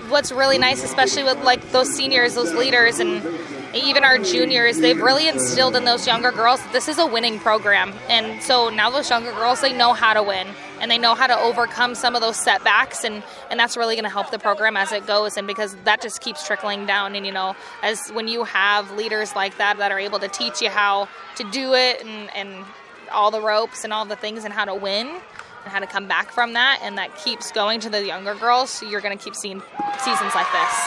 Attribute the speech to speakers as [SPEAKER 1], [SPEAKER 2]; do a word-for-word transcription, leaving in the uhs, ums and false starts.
[SPEAKER 1] what's really nice, especially with like those seniors, those leaders, and even our juniors, they've really instilled in those younger girls that this is a winning program. And so now those younger girls, they know how to win, and they know how to overcome some of those setbacks, and, and that's really going to help the program as it goes, and because that just keeps trickling down. And, you know, as when you have leaders like that that are able to teach you how to do it and, and all the ropes and all the things and how to win and how to come back from that, and that keeps going to the younger girls, you're going to keep seeing seasons like this.